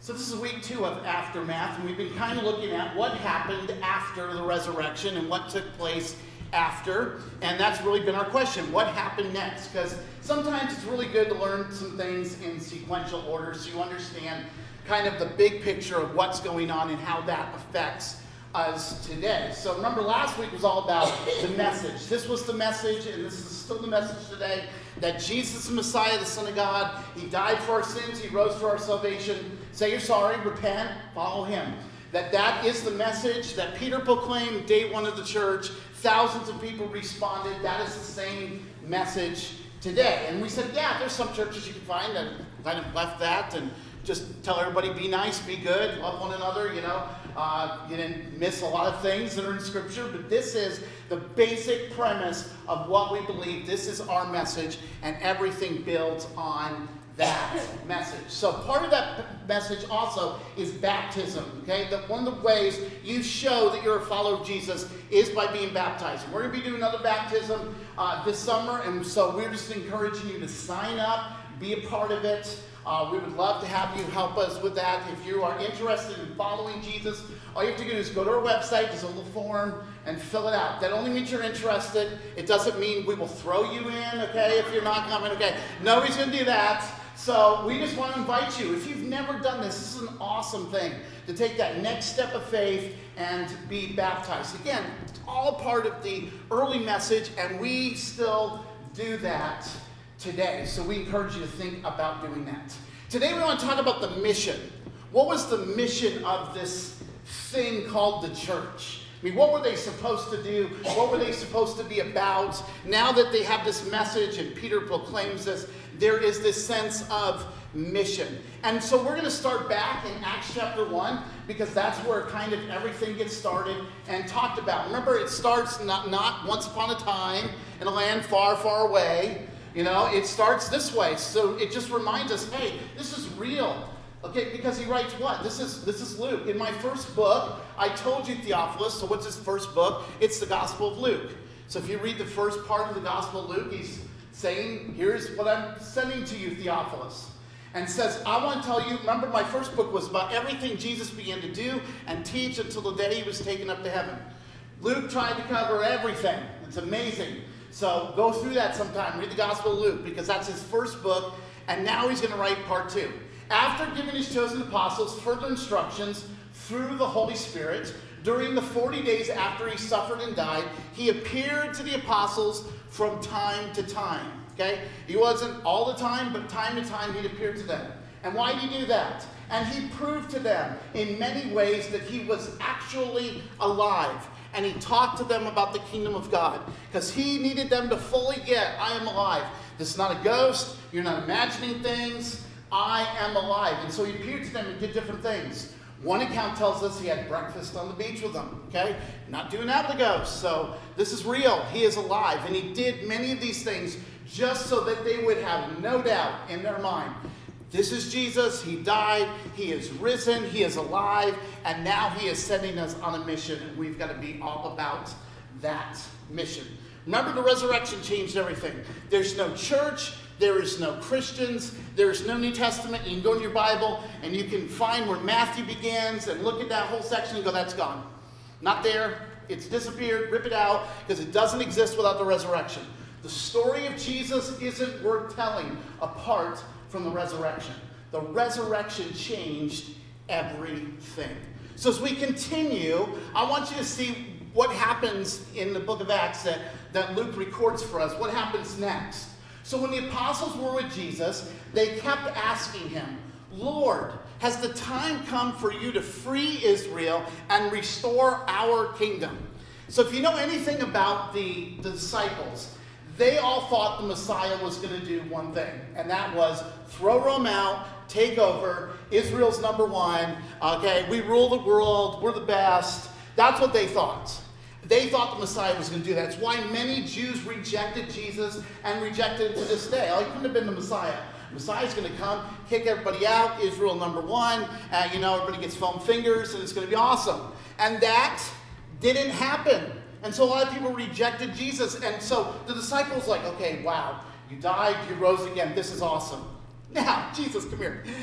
So this is week 2 of Aftermath, and we've been kind of looking at what happened after the resurrection and what took place after. And that's really been our question. What happened next? Because sometimes it's really good to learn some things in sequential order so you understand kind of the big picture of what's going on and how that affects us today. So remember, last week was all about the message. This was the message, and this is still the message today, that Jesus is the Messiah, the Son of God. He died for our sins. He rose for our salvation. Say you're sorry, repent, follow him. That is the message that Peter proclaimed day 1 of the church. Thousands of people responded. That is the same message today. And we said, yeah, there's some churches you can find that kind of left that and just tell everybody, be nice, be good, love one another, you know. You didn't miss a lot of things that are in Scripture, but this is the basic premise of what we believe. This is our message, and everything builds on that message. So part of that message also is baptism, okay? That one of the ways you show that you're a follower of Jesus is by being baptized. We're going to be doing another baptism this summer, and so we're just encouraging you to sign up, be a part of it. We would love to have you help us with that. If you are interested in following Jesus, all you have to do is go to our website, there's a little form, and fill it out. That only means you're interested. It doesn't mean we will throw you in, okay, if you're not coming, okay. Nobody's going to do that. So we just want to invite you. If you've never done this, this is an awesome thing to take that next step of faith and be baptized. Again, it's all part of the early message, and we still do that today. So we encourage you to think about doing that. Today we want to talk about the mission. What was the mission of this thing called the church? I mean, what were they supposed to do? What were they supposed to be about? Now that they have this message and Peter proclaims this, there is this sense of mission. And so we're going to start back in Acts chapter 1 because that's where kind of everything gets started and talked about. Remember, it starts not once upon a time in a land far, far away. You know, it starts this way. So it just reminds us, hey, this is real. Okay, because he writes what? This is Luke. In my first book, I told you, Theophilus. So what's his first book? It's the Gospel of Luke. So if you read the first part of the Gospel of Luke, he's saying, here's what I'm sending to you, Theophilus. And says, I want to tell you, remember my first book was about everything Jesus began to do and teach until the day he was taken up to heaven. Luke tried to cover everything. It's amazing. So go through that sometime. Read the Gospel of Luke because that's his first book. And now he's going to write part 2. After giving his chosen apostles further instructions through the Holy Spirit, during the 40 days after he suffered and died, he appeared to the apostles from time to time. Okay? He wasn't all the time, but time to time he'd appear to them. And why did he do that? And he proved to them in many ways that he was actually alive. And he talked to them about the kingdom of God. Because he needed them to fully get, I am alive. This is not a ghost. You're not imagining things. I am alive. And so he appeared to them and did different things. One account tells us he had breakfast on the beach with them. Okay? Not doing that with the ghost. So this is real. He is alive. And he did many of these things just so that they would have no doubt in their mind. This is Jesus. He died. He is risen. He is alive. And now he is sending us on a mission. And we've got to be all about that mission. Remember, the resurrection changed everything. There's no church. There is no Christians. There is no New Testament. You can go in your Bible and you can find where Matthew begins and look at that whole section and go, that's gone. Not there. It's disappeared. Rip it out because it doesn't exist without the resurrection. The story of Jesus isn't worth telling apart from the resurrection. The resurrection changed everything. So as we continue, I want you to see what happens in the book of Acts that Luke records for us. What happens next? So when the apostles were with Jesus, they kept asking him, Lord, has the time come for you to free Israel and restore our kingdom? So if you know anything about the disciples, they all thought the Messiah was going to do one thing, and that was throw Rome out, take over, Israel's number one, okay, we rule the world, we're the best. That's what they thought. They thought the Messiah was going to do that. It's why many Jews rejected Jesus and rejected him to this day. Oh, he couldn't have been the Messiah. The Messiah's going to come, kick everybody out, Israel number one, everybody gets foam fingers, and it's going to be awesome. And that didn't happen. And so a lot of people rejected Jesus. And so the disciples like, okay, wow, you died, you rose again. This is awesome. Now, Jesus, come here.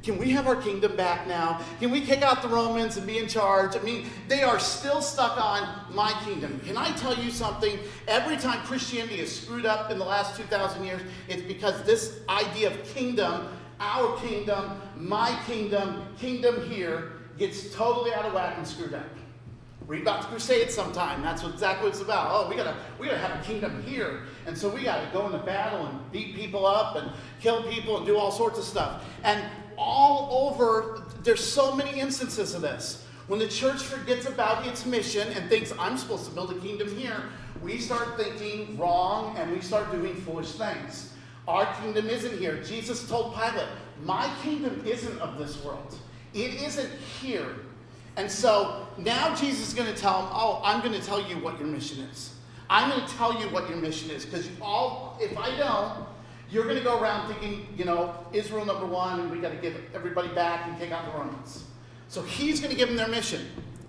Can we have our kingdom back now? Can we kick out the Romans and be in charge? I mean, they are still stuck on my kingdom. Can I tell you something? Every time Christianity is screwed up in the last 2,000 years, it's because this idea of kingdom, our kingdom, my kingdom, kingdom here, gets totally out of whack and screwed up. Read about the Crusades sometime. That's exactly what it's about. Oh, we gotta have a kingdom here. And so we gotta go into battle and beat people up and kill people and do all sorts of stuff. And all over, there's so many instances of this. When the church forgets about its mission and thinks, I'm supposed to build a kingdom here, we start thinking wrong and we start doing foolish things. Our kingdom isn't here. Jesus told Pilate, my kingdom isn't of this world. It isn't here. And so now Jesus is going to tell him, oh, I'm going to tell you what your mission is. I'm going to tell you what your mission is. Because if I don't, you're going to go around thinking, Israel number one, and we got to give everybody back and take out the Romans. So he's going to give them their mission.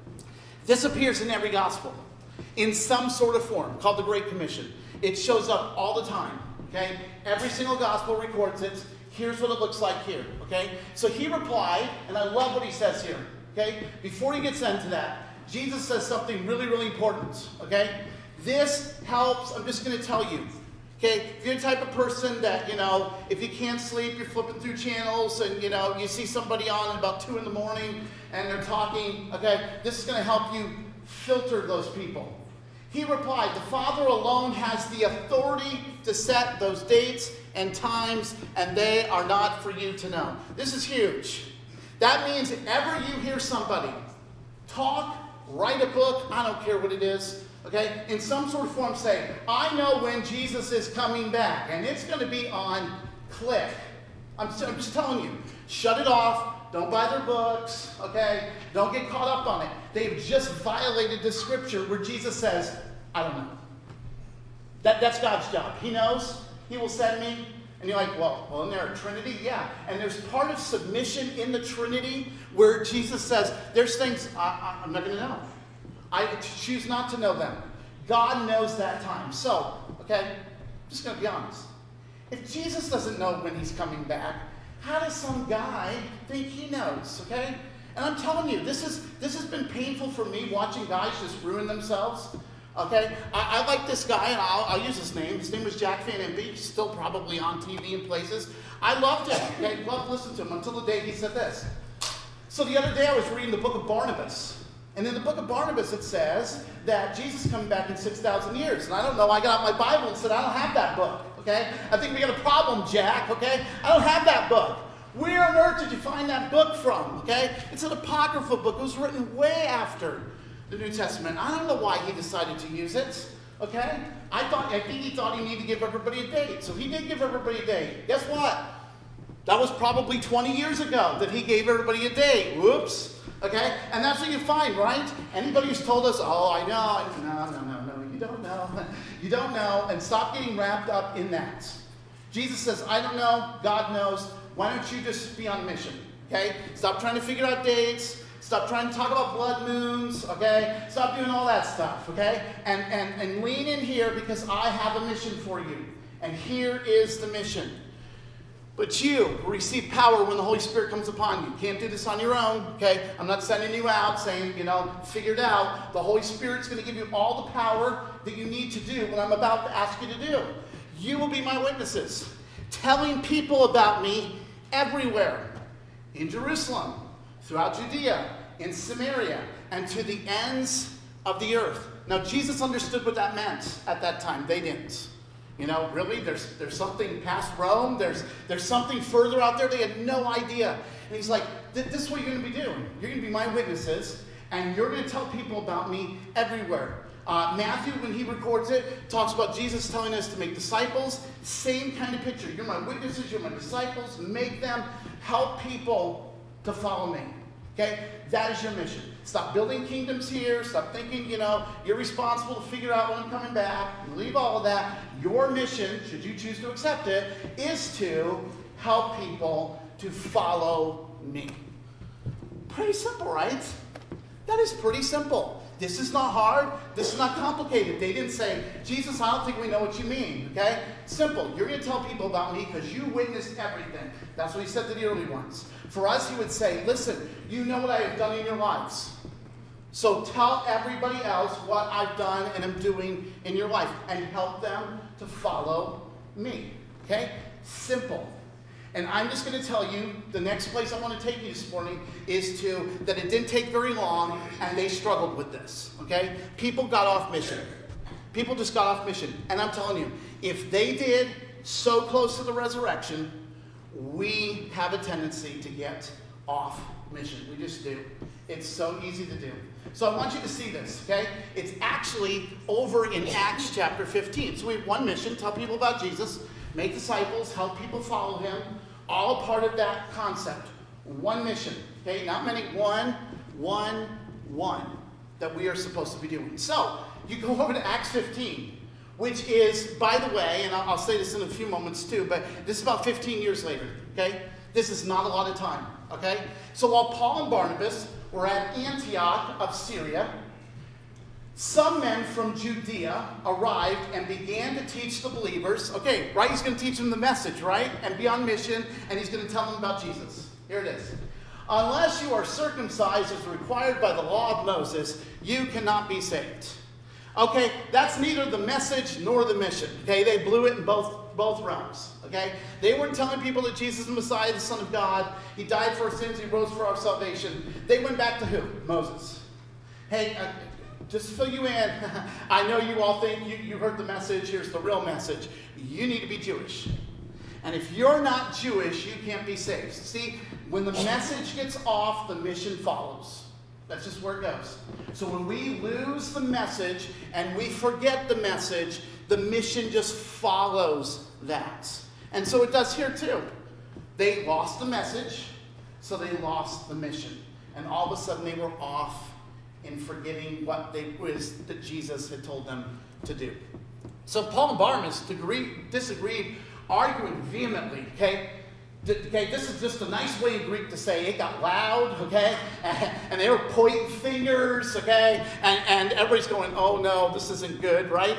This appears in every gospel in some sort of form, called the Great Commission. It shows up all the time, okay? Every single gospel records it. Here's what it looks like here, okay? So he replied, and I love what he says here, okay? Before he gets into that, Jesus says something really, really important, okay? This helps, I'm just going to tell you, okay? If you're the type of person that, if you can't sleep, you're flipping through channels and, you see somebody on at about 2 in the morning and they're talking, okay? This is going to help you filter those people. He replied, the Father alone has the authority to set those dates and times, and they are not for you to know. This is huge. That means if ever you hear somebody talk, write a book, I don't care what it is, okay, in some sort of form say, I know when Jesus is coming back, and it's going to be on click. I'm just telling you, shut it off, don't buy their books, okay, don't get caught up on it. They've just violated the scripture where Jesus says, I don't know. That's God's job. He knows. He will send me. And you're like, well, isn't there a Trinity? Yeah. And there's part of submission in the Trinity where Jesus says, there's things I'm not going to know. I choose not to know them. God knows that time. So, okay, I'm just going to be honest. If Jesus doesn't know when he's coming back, how does some guy think he knows, okay? And I'm telling you, this has been painful for me watching guys just ruin themselves. Okay, I like this guy, and I'll use his name. His name was Jack Van Impe. He's still probably on TV in places. I loved him. Okay, loved to listen to him until the day he said this. So the other day I was reading the book of Barnabas. And in the book of Barnabas it says that Jesus is coming back in 6,000 years. And I don't know, I got out my Bible and said, I don't have that book. Okay, I think we got a problem, Jack. Okay, I don't have that book. Where on earth did you find that book from? Okay, it's an apocryphal book. It was written way after the New Testament. I don't know why he decided to use it, okay? I think he thought he needed to give everybody a date. So he did give everybody a date. Guess what? That was probably 20 years ago that he gave everybody a date. Whoops, okay? And that's what you find, right? Anybody who's told us, oh, I know. No, you don't know. You don't know, and stop getting wrapped up in that. Jesus says, I don't know, God knows. Why don't you just be on mission, okay? Stop trying to figure out dates. Stop trying to talk about blood moons, okay? Stop doing all that stuff, okay? And lean in here because I have a mission for you. And here is the mission. But you will receive power when the Holy Spirit comes upon you. You can't do this on your own, okay? I'm not sending you out saying, figure it out. The Holy Spirit's going to give you all the power that you need to do what I'm about to ask you to do. You will be my witnesses, telling people about me everywhere. In Jerusalem, throughout Judea, in Samaria, and to the ends of the earth. Now, Jesus understood what that meant at that time. They didn't. Really? There's something past Rome? There's something further out there? They had no idea. And he's like, this is what you're going to be doing. You're going to be my witnesses, and you're going to tell people about me everywhere. Matthew, when he records it, talks about Jesus telling us to make disciples. Same kind of picture. You're my witnesses, you're my disciples. Make them, help people to follow me. Okay? That is your mission. Stop building kingdoms here. Stop thinking, you're responsible to figure out when I'm coming back. Leave all of that. Your mission, should you choose to accept it, is to help people to follow me. Pretty simple, right? That is pretty simple. This is not hard. This is not complicated. They didn't say, Jesus, I don't think we know what you mean. Okay? Simple. You're going to tell people about me because you witnessed everything. That's what he said to the early ones. For us, he would say, listen, you know what I have done in your lives. So tell everybody else what I've done and am doing in your life and help them to follow me. Okay? Simple. And I'm just going to tell you, the next place I want to take you this morning is that it didn't take very long, and they struggled with this, okay? People got off mission. People just got off mission. And I'm telling you, if they did so close to the resurrection, we have a tendency to get off mission. We just do. It's so easy to do. So I want you to see this, okay? It's actually over in Acts chapter 15. So we have one mission, tell people about Jesus, make disciples, help people follow him. All part of that concept. One mission. Okay, not many. One that we are supposed to be doing. So, you go over to Acts 15, which is, by the way, and I'll say this in a few moments too, but this is about 15 years later. Okay? This is not a lot of time. Okay? So while Paul and Barnabas were at Antioch of Syria, some men from Judea arrived and began to teach the believers. Okay, right? He's going to teach them the message, right? And be on mission, and he's going to tell them about Jesus. Here it is. Unless you are circumcised as required by the law of Moses, you cannot be saved. Okay, that's neither the message nor the mission. Okay, they blew it in both realms. Okay, they weren't telling people that Jesus is the Messiah, the Son of God. He died for our sins. He rose for our salvation. They went back to who? Moses. Hey, just to fill you in, I know you all think you heard the message. Here's the real message. You need to be Jewish. And if you're not Jewish, you can't be saved. See, when the message gets off, the mission follows. That's just where it goes. So when we lose the message and we forget the message, the mission just follows that. And so it does here too. They lost the message, so they lost the mission. And all of a sudden they were off in forgetting what that Jesus had told them to do. So Paul and Barnabas disagreed, arguing vehemently, okay? This is just a nice way in Greek to say it got loud, okay? And they were pointing fingers, okay? And everybody's going, oh no, this isn't good, right?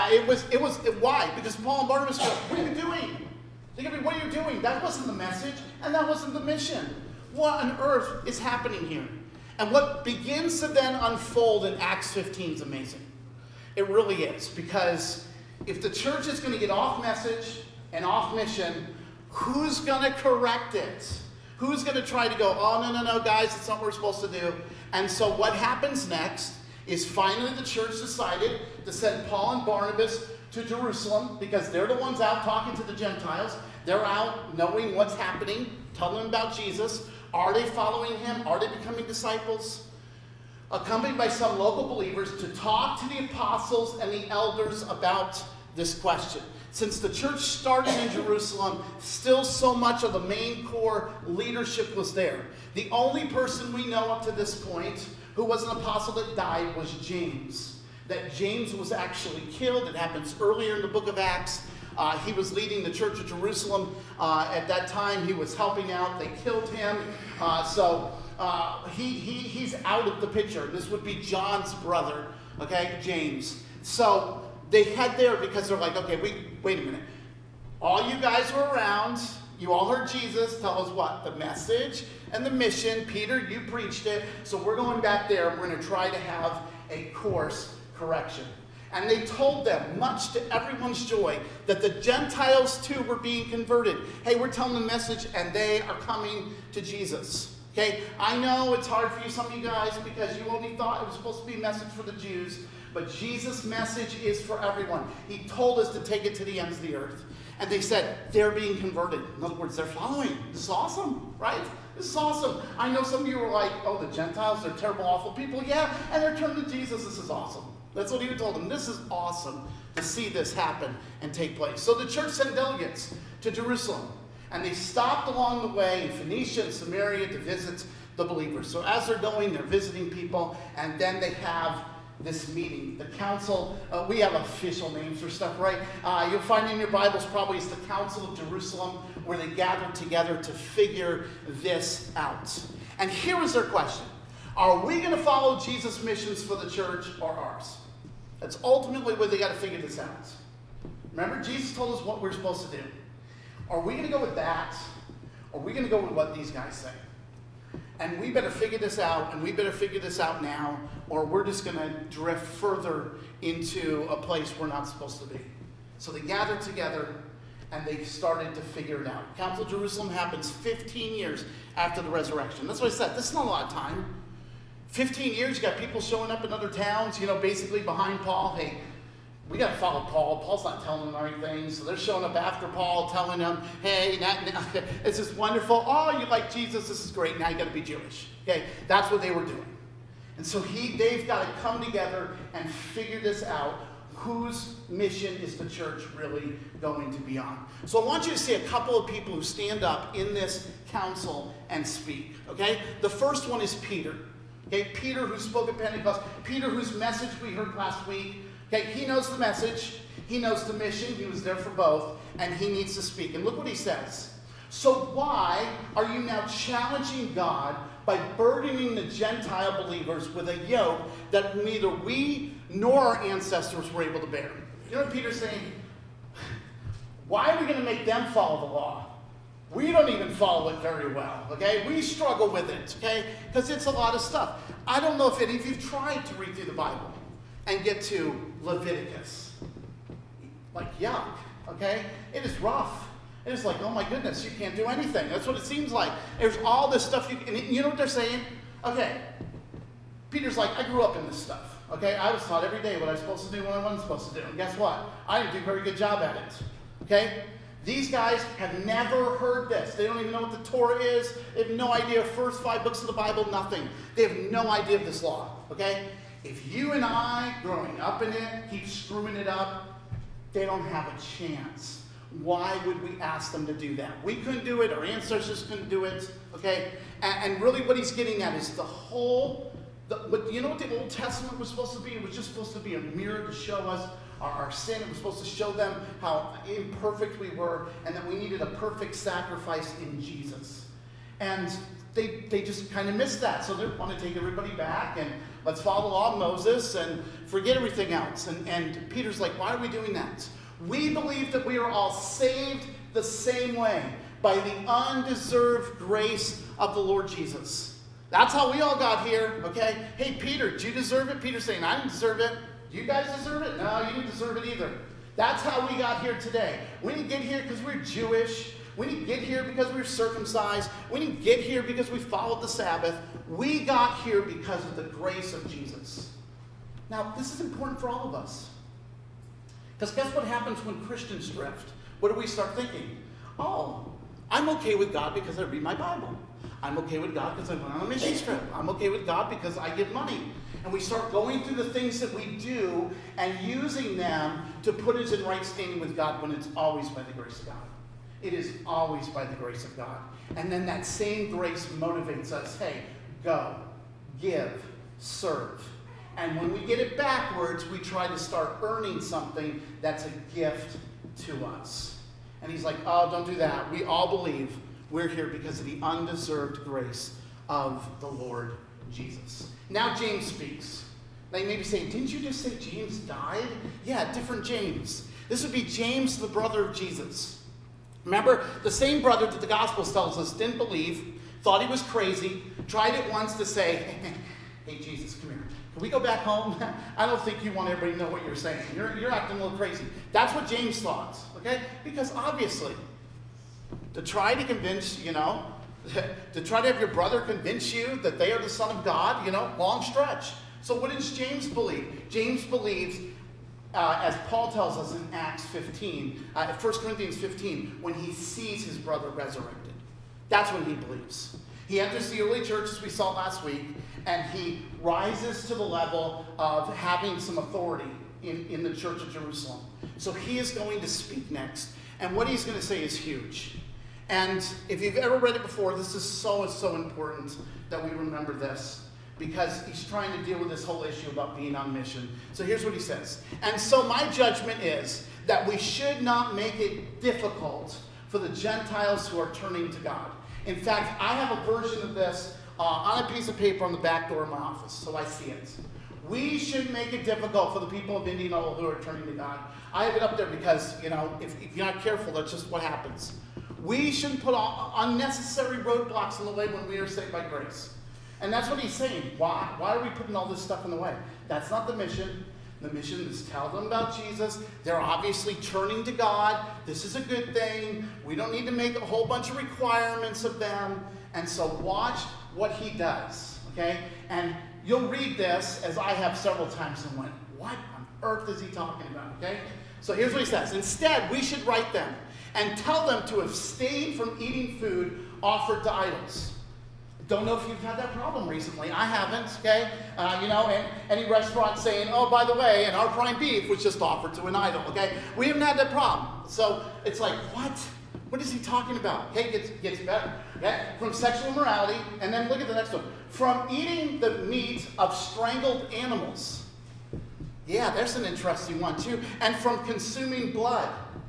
Why? Because Paul and Barnabas go, what are you doing? What are you doing? That wasn't the message, and that wasn't the mission. What on earth is happening here? And what begins to then unfold in Acts 15 is amazing. It really is. Because if the church is going to get off message and off mission, who's going to correct it? Who's going to try to go, oh, no, guys, it's not what we're supposed to do. And so what happens next is finally the church decided to send Paul and Barnabas to Jerusalem because they're the ones out talking to the Gentiles. They're out knowing what's happening, telling them about Jesus. Are they following him? Are they becoming disciples? Accompanied by some local believers to talk to the apostles and the elders about this question. Since the church started in Jerusalem, still so much of the main core leadership was there. The only person we know up to this point who was an apostle that died was James. That James was actually killed. It happens earlier in the book of Acts. He was leading the church of Jerusalem. At that time, he was helping out. They killed him. So he's out of the picture. This would be John's brother, okay, James. So they head there because they're like, okay, wait a minute. All you guys were around. You all heard Jesus tell us what? The message and the mission. Peter, you preached it. So we're going back there. We're going to try to have a course correction. And they told them, much to everyone's joy, that the Gentiles too were being converted. Hey, we're telling the message and they are coming to Jesus. Okay, I know it's hard for you, some of you guys, because you only thought it was supposed to be a message for the Jews. But Jesus' message is for everyone. He told us to take it to the ends of the earth. And they said, they're being converted. In other words, they're following. This is awesome, right? This is awesome. I know some of you were like, oh, the Gentiles, they're terrible, awful people. Yeah, and they're turning to Jesus. This is awesome. That's what he told them. This is awesome to see this happen and take place. So the church sent delegates to Jerusalem. And they stopped along the way in Phoenicia and Samaria to visit the believers. So as they're going, they're visiting people. And then they have this meeting. The council, we have official names for stuff, right? You'll find in your Bibles probably it's the Council of Jerusalem, where they gathered together to figure this out. And here was their question. Are we going to follow Jesus' missions for the church or ours? That's ultimately where they got to figure this out. Remember, Jesus told us what we're supposed to do. Are we going to go with that? Or are we going to go with what these guys say? And we better figure this out, and we better figure this out now, or we're just going to drift further into a place we're not supposed to be. So they gathered together, and they started to figure it out. Council of Jerusalem happens 15 years after the resurrection. That's what I said. This is not a lot of time. 15 years, you got people showing up in other towns, basically behind Paul. Hey, we got to follow Paul. Paul's not telling them anything. So they're showing up after Paul, telling them, hey, this is wonderful. Oh, you like Jesus. This is great. Now you got to be Jewish. Okay, that's what they were doing. And so they've got to come together and figure this out. Whose mission is the church really going to be on? So I want you to see a couple of people who stand up in this council and speak. Okay, the first one is Peter. Okay, Peter, who spoke at Pentecost. Peter, whose message we heard last week. Okay, he knows the message, he knows the mission, he was there for both, and he needs to speak. And look what he says. So why are you now challenging God by burdening the Gentile believers with a yoke that neither we nor our ancestors were able to bear? You know what Peter's saying? Why are we going to make them follow the law? We don't even follow it very well, okay? We struggle with it, okay? Because it's a lot of stuff. I don't know if any of you have tried to read through the Bible and get to Leviticus. Like, yuck, okay? It is rough. It is like, oh my goodness, you can't do anything. That's what it seems like. There's all this stuff. And you know what they're saying? Okay, Peter's like, I grew up in this stuff, okay? I was taught every day what I was supposed to do and what I wasn't supposed to do. And guess what? I didn't do a very good job at it, okay? These guys have never heard this. They don't even know what the Torah is. They have no idea. First 5 books of the Bible, nothing. They have no idea of this law, okay? If you and I, growing up in it, keep screwing it up, they don't have a chance. Why would we ask them to do that? We couldn't do it. Our ancestors couldn't do it. Okay? And really what he's getting at is but you know what the Old Testament was supposed to be? It was just supposed to be a mirror to show us our sin. It was supposed to show them how imperfect we were and that we needed a perfect sacrifice in Jesus. And they just kind of missed that. So they want to take everybody back and let's follow the law of Moses and forget everything else. And Peter's like, why are we doing that? We believe that we are all saved the same way, by the undeserved grace of the Lord Jesus. That's how we all got here, okay? Hey, Peter, did you deserve it? Peter's saying, I didn't deserve it. Do you guys deserve it? No, you didn't deserve it either. That's how we got here today. We didn't get here because we're Jewish. We didn't get here because we were circumcised. We didn't get here because we followed the Sabbath. We got here because of the grace of Jesus. Now, this is important for all of us. Because guess what happens when Christians drift? What do we start thinking? Oh, I'm okay with God because I read my Bible. I'm okay with God because I went on a mission trip. I'm okay with God because I give money. And we start going through the things that we do and using them to put us in right standing with God when it's always by the grace of God. It is always by the grace of God. And then that same grace motivates us. Hey, go, give, serve. And when we get it backwards, we try to start earning something that's a gift to us. And he's like, oh, don't do that. We all believe we're here because of the undeserved grace of the Lord Jesus. Now James speaks. Now you may be saying, didn't you just say James died? Yeah, different James. This would be James, the brother of Jesus. Remember, the same brother that the Gospels tells us didn't believe, thought he was crazy, tried it once to say, hey, Jesus, come here. Can we go back home? I don't think you want everybody to know what you're saying. You're acting a little crazy. That's what James thought, okay? Because obviously, to try to convince, to try to have your brother convince you that they are the Son of God, long stretch. So what does James believe? James believes, as Paul tells us in Acts 15, 1 Corinthians 15, when he sees his brother resurrected. That's when he believes. He enters the early church, as we saw last week, and he rises to the level of having some authority in the church of Jerusalem. So he is going to speak next. And what he's going to say is huge. And if you've ever read it before, this is so important that we remember this, because he's trying to deal with this whole issue about being on mission. So here's what he says. And so my judgment is that we should not make it difficult for the Gentiles who are turning to God. In fact, I have a version of this on a piece of paper on the back door of my office, so I see it. We should make it difficult for the people of Indianola who are turning to God. I have it up there because, if you're not careful, that's just what happens. We shouldn't put unnecessary roadblocks in the way when we are saved by grace. And that's what he's saying. Why are we putting all this stuff in the way? That's not the mission. The mission is tell them about Jesus. They're obviously turning to God. This is a good thing. We don't need to make a whole bunch of requirements of them. And so watch what he does, okay? And you'll read this, as I have several times, and went, what on earth is he talking about, okay? So here's what he says. Instead, we should write them and tell them to abstain from eating food offered to idols. Don't know if you've had that problem recently. I haven't, okay? And any restaurant saying, oh, by the way, and our prime beef was just offered to an idol, okay? We haven't had that problem. So it's like, what? What is he talking about? Okay, it gets better. Okay? From sexual immorality, and then look at the next one. From eating the meat of strangled animals. Yeah, there's an interesting one too. And from consuming blood.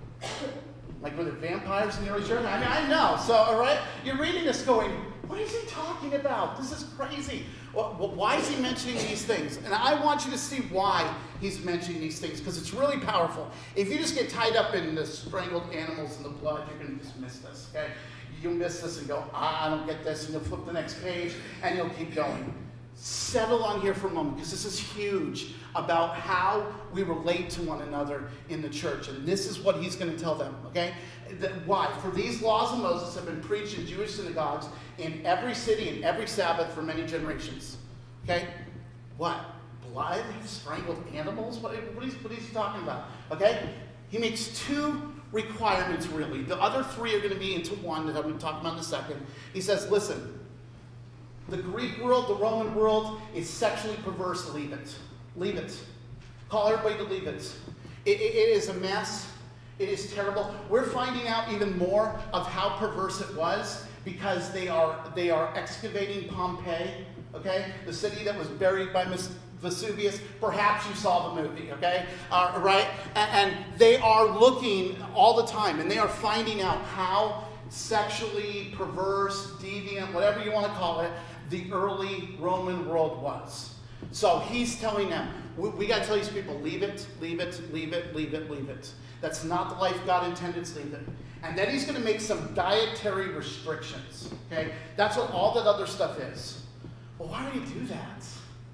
Like were there vampires in the early church? I know. So, all right, you're reading this going, what is he talking about? This is crazy. Well, why is he mentioning these things? And I want you to see why he's mentioning these things, because it's really powerful. If you just get tied up in the strangled animals and the blood, you're going to just miss this, okay? You'll miss this and go, I don't get this, and you'll flip the next page, and you'll keep going. Settle on here for a moment, because this is huge about how we relate to one another in the church. And this is what he's going to tell them, okay? Why? For these laws of Moses have been preached in Jewish synagogues in every city and every Sabbath for many generations. Okay? What? Blood? Strangled animals? What is he talking about? Okay? He makes two requirements, really. The other three are going to be into one that I'm going to talk about in a second. He says, listen, the Greek world, the Roman world is sexually perverse. Leave it. Leave it. Call everybody to leave it. It is a mess. It is terrible. We're finding out even more of how perverse it was because they are excavating Pompeii, okay? The city that was buried by Vesuvius. Perhaps you saw the movie, okay? Right? And they are looking all the time, and they are finding out how sexually perverse, deviant, whatever you want to call it, the early Roman world was. So he's telling them, we got to tell these people, leave it, leave it, leave it, leave it, leave it. That's not the life God intended, leave it. And then he's going to make some dietary restrictions, okay? That's what all that other stuff is. Well, why do you do that?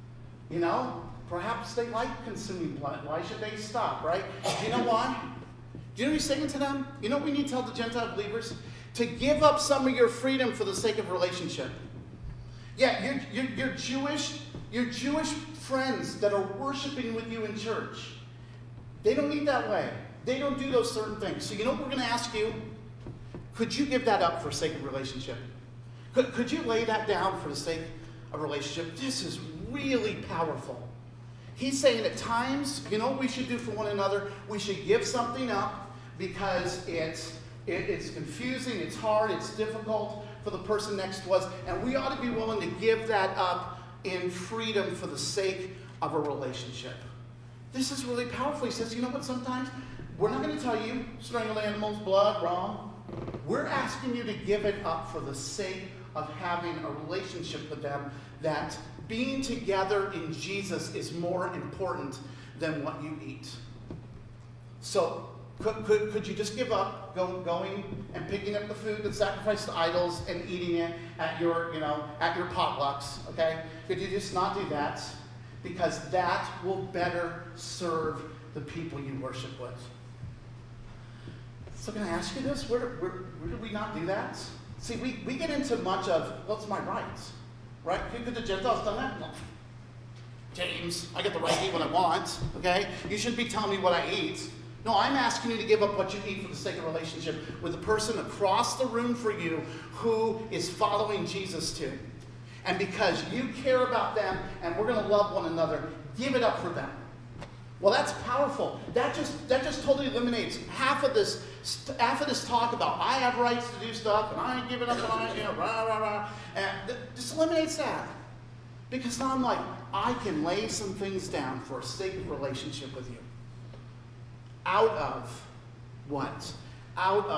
Perhaps they like consuming blood. Why should they stop, right? Do you know why? Do you know what he's saying to them? You know what we need to tell the Gentile believers? To give up some of your freedom for the sake of relationship. Yeah, you're Jewish friends that are worshiping with you in church. They don't eat that way. They don't do those certain things. So you know what we're going to ask you? Could you give that up for the sake of relationship? Could you lay that down for the sake of relationship? This is really powerful. He's saying at times, you know what we should do for one another? We should give something up because it's confusing, it's hard, it's difficult for the person next to us, and we ought to be willing to give that up in freedom for the sake of a relationship. This is really powerful. He says, you know what, sometimes we're not going to tell you strangled animals, blood, wrong. We're asking you to give it up for the sake of having a relationship with them, that being together in Jesus is more important than what you eat. So could you just give up going and picking up the food that's sacrificed to idols and eating it at your potlucks, okay? Could you just not do that? Because that will better serve the people you worship with. So can I ask you this? Where do we not do that? See, we get into much of, well, it's my rights, right? Could the Gentiles done that? No. James, I get the right to eat what I want, okay? You shouldn't be telling me what I eat. No, I'm asking you to give up what you eat for the sake of relationship with the person across the room for you who is following Jesus too. And because you care about them and we're going to love one another, give it up for them. Well, that's powerful. That just totally eliminates half of this talk about I have rights to do stuff and I ain't giving up and rah, rah, rah. And just eliminates that. Because now I'm like, I can lay some things down for a sake of relationship with you. Out of what? Out of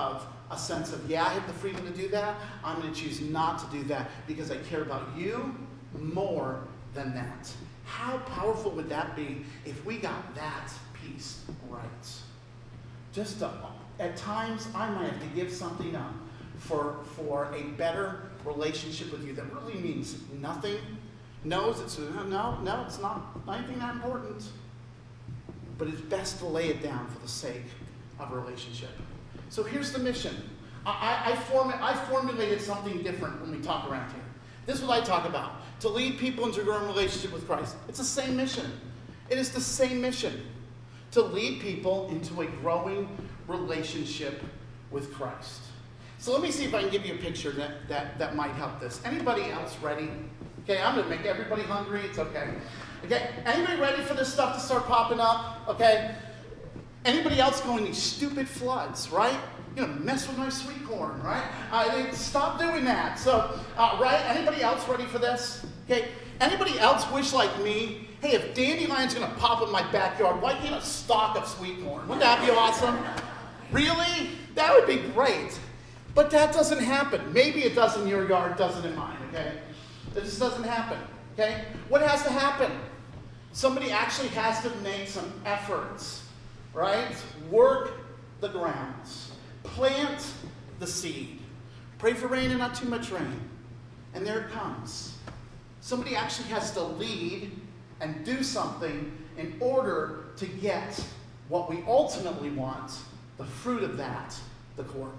a sense of, yeah, I have the freedom to do that. I'm going to choose not to do that because I care about you more than that. How powerful would that be if we got that piece right? Just at times, I might have to give something up for a better relationship with you that really means nothing. No, it's not anything that important. But it's best to lay it down for the sake of a relationship. So here's the mission. I formulated something different when we talk around here. This is what I talk about. To lead people into a growing relationship with Christ. It's the same mission. It is the same mission. To lead people into a growing relationship with Christ. So let me see if I can give you a picture that might help this. Anybody else ready? Okay, I'm going to make everybody hungry. It's okay. Okay, anybody ready for this stuff to start popping up? Okay. Anybody else going, these stupid floods, right? You know, mess with my sweet corn, right? Stop doing that. So, right? Anybody else ready for this? Okay. Anybody else wish like me, hey, if dandelion's going to pop in my backyard, why can't a stalk of sweet corn? Wouldn't that be awesome? Really? That would be great. But that doesn't happen. Maybe it does in your yard, doesn't in mine, okay? It just doesn't happen, okay? What has to happen? Somebody actually has to make some efforts, right? Work the grounds. Plant the seed. Pray for rain and not too much rain. And there it comes. Somebody actually has to lead and do something in order to get what we ultimately want, the fruit of that, the corn.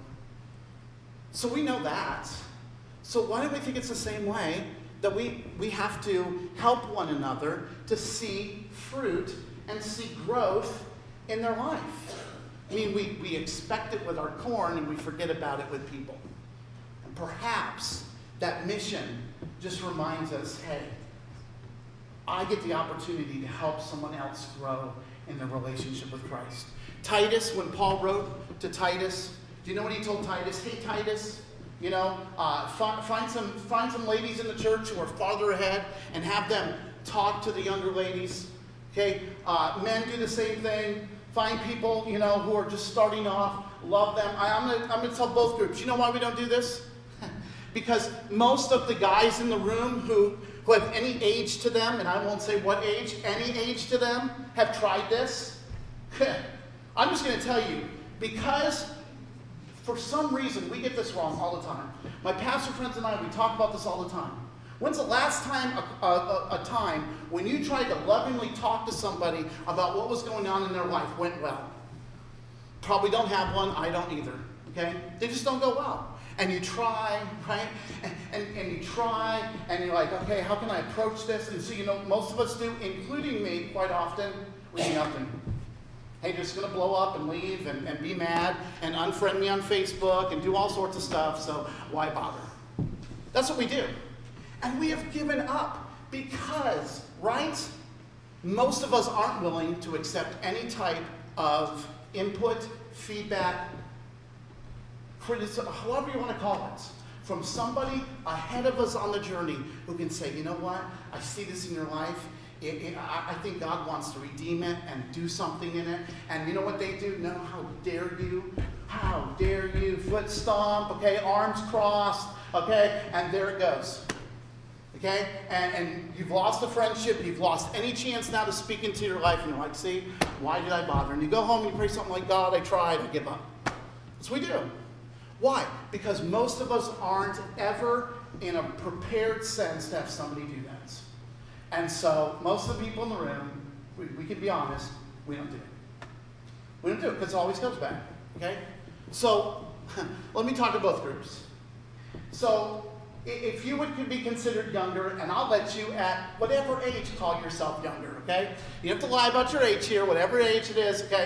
So we know that. So why don't we think it's the same way that we have to help one another to see fruit and see growth in their life? I mean, we expect it with our corn and we forget about it with people. And perhaps that mission just reminds us, hey, I get the opportunity to help someone else grow in their relationship with Christ. Titus, when Paul wrote to Titus, do you know what he told Titus? Hey, Titus, you know, find some ladies in the church who are farther ahead and have them talk to the younger ladies. Okay, men do the same thing. Find people, you know, who are just starting off. Love them. I'm gonna tell both groups. You know why we don't do this? Because most of the guys in the room who have any age to them, and I won't say what age, any age to them, have tried this. I'm just going to tell you, because for some reason we get this wrong all the time. My pastor friends and I, we talk about this all the time. When's the last time, a time when you tried to lovingly talk to somebody about what was going on in their life went well? Probably don't have one. I don't either. Okay? They just don't go well. And you try, right? And you try, and you're like, okay, how can I approach this? And so, you know, most of us do, including me, quite often, we do nothing. Hey, just going to blow up and leave and be mad and unfriend me on Facebook and do all sorts of stuff, so why bother? That's what we do. And we have given up because, right? Most of us aren't willing to accept any type of input, feedback, criticism, however you want to call it, from somebody ahead of us on the journey who can say, you know what, I see this in your life. I think God wants to redeem it and do something in it. And you know what they do? No, how dare you? How dare you? Foot stomp, okay, arms crossed, okay, and there it goes. Okay? And you've lost a friendship, you've lost any chance now to speak into your life, and you're like, see, why did I bother? And you go home and you pray something like, God, I tried, I give up. That's what we do. Why? Because most of us aren't ever in a prepared sense to have somebody do that. And so most of the people in the room, we can be honest, we don't do it. We don't do it because it always comes back. Okay? So let me talk to both groups. So if you would be considered younger, and I'll let you at whatever age call yourself younger, okay? You don't have to lie about your age here, whatever age it is, okay?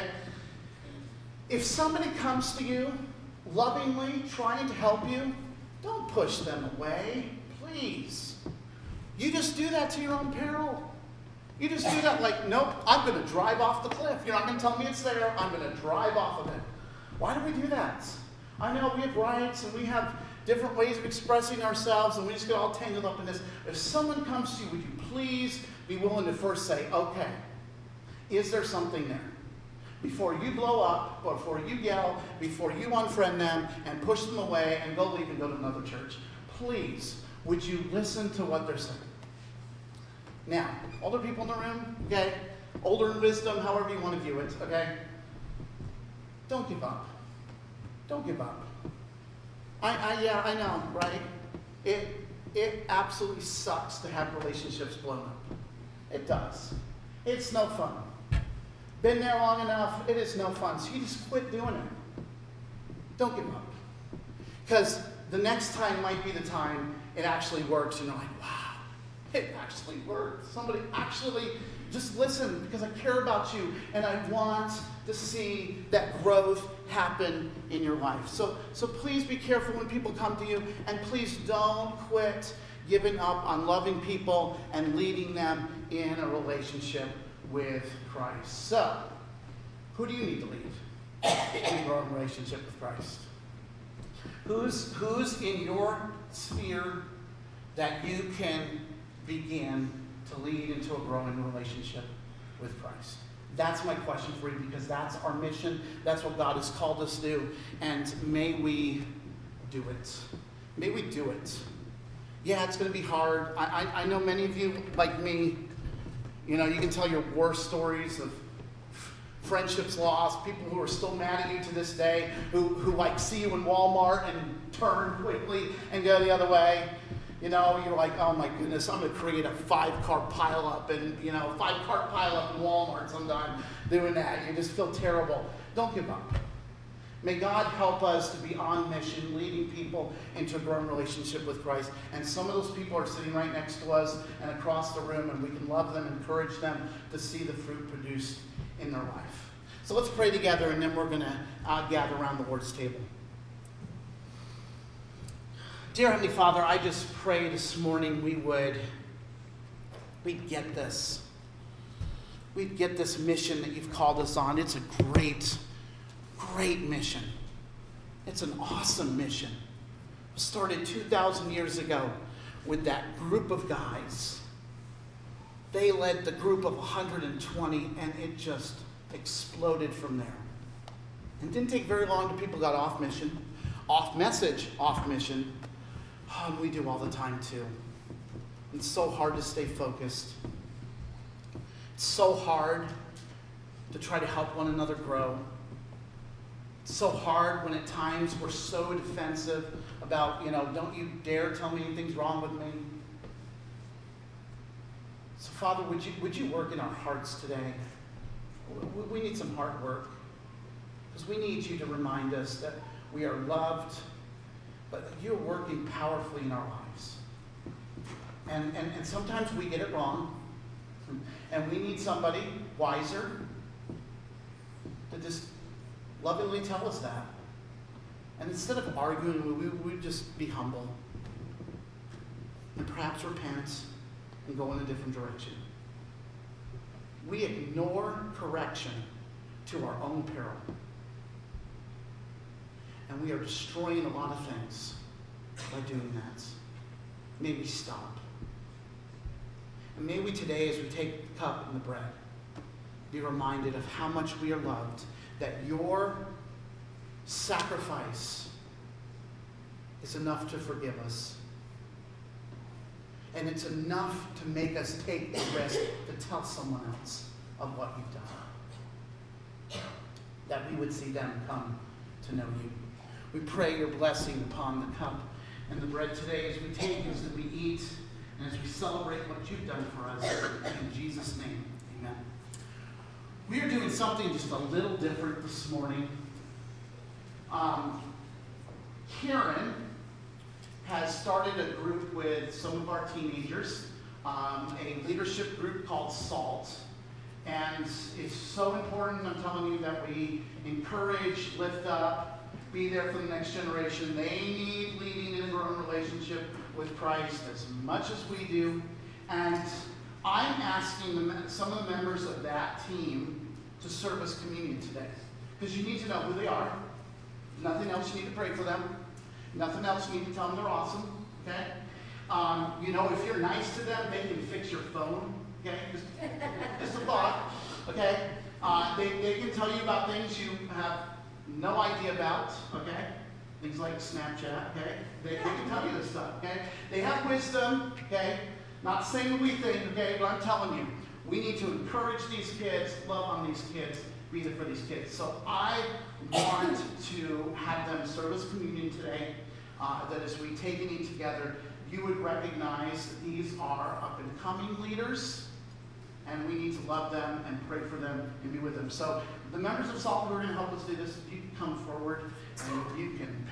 If somebody comes to you lovingly trying to help you, don't push them away, please. You just do that to your own peril. You just do that like, nope, I'm going to drive off the cliff. You're not going to tell me it's there. I'm going to drive off of it. Why do we do that? I know we have rights and we have different ways of expressing ourselves and we just get all tangled up in this. If someone comes to you, would you please be willing to first say, okay, is there something there? before you blow up, before you yell, before you unfriend them and push them away and go leave and go to another church. Please, would you listen to what they're saying? Now, older people in the room, okay? Older in wisdom, however you want to view it, okay? Don't give up. Don't give up. I know, right? It absolutely sucks to have relationships blown up. It does. It's no fun. Been there long enough, it is no fun. So you just quit doing it. Don't give up. Because the next time might be the time it actually works and you're like, wow, it actually worked. Somebody actually just listen because I care about you and I want to see that growth happen in your life. So please be careful when people come to you, and please don't quit giving up on loving people and leading them in a relationship with Christ. So, who do you need to lead in a growing relationship with Christ? Who's in your sphere that you can begin to lead into a growing relationship with Christ? That's my question for you, because that's our mission. That's what God has called us to do. And may we do it. May we do it. Yeah, it's going to be hard. I know many of you, like me, you know, you can tell your war stories of friendships lost, people who are still mad at you to this day, who like see you in Walmart and turn quickly and go the other way. You know, you're like, oh my goodness, I'm going to create a 5-car pileup and, 5-car pileup in Walmart sometime doing that. You just feel terrible. Don't give up. May God help us to be on mission, leading people into a growing relationship with Christ. And some of those people are sitting right next to us and across the room, and we can love them, encourage them to see the fruit produced in their life. So let's pray together, and then we're going to gather around the Lord's table. Dear Heavenly Father, I just pray this morning we'd get this. We'd get this mission that you've called us on. It's a great, great mission. It's an awesome mission. It started 2,000 years ago with that group of guys. They led the group of 120, and it just exploded from there. And it didn't take very long till people got off mission, off message, off mission. And we do all the time too. It's so hard to stay focused. It's so hard to try to help one another grow. It's so hard when at times we're so defensive about, don't you dare tell me anything's wrong with me. So Father, would you work in our hearts today? We need some hard work. Because we need you to remind us that we are loved, but you're working powerfully in our lives. And sometimes we get it wrong. And we need somebody wiser to just lovingly tell us that. And instead of arguing, we would just be humble. And perhaps repent and go in a different direction. We ignore correction to our own peril. And we are destroying a lot of things by doing that. May we stop. And may we today, as we take the cup and the bread, be reminded of how much we are loved, that your sacrifice is enough to forgive us. And it's enough to make us take the risk to tell someone else of what you've done. That we would see them come to know you. We pray your blessing upon the cup and the bread today as we take, as we eat, and as we celebrate what you've done for us. In Jesus' name, amen. We are doing something just a little different this morning. Karen has started a group with some of our teenagers, a leadership group called SALT. And it's so important, I'm telling you, that we encourage, lift up, be there for the next generation. They need leading in a growing relationship with Christ as much as we do. And I'm asking some of the members of that team to serve us communion today. Because you need to know who they are. Nothing else, you need to pray for them. Nothing else, you need to tell them they're awesome. Okay? If you're nice to them, they can fix your phone. Okay? Just a thought. Okay? They can tell you about things you have no idea about, okay? Things like Snapchat, okay? They can tell you this stuff, okay? They have wisdom, okay? Not saying what we think, okay? But I'm telling you, we need to encourage these kids, love on these kids, be there for these kids. So I want to have them serve as communion today, that as we take and eat together, you would recognize that these are up-and-coming leaders, and we need to love them and pray for them and be with them. So the members of Salt are going to help us do this. You can come forward and you can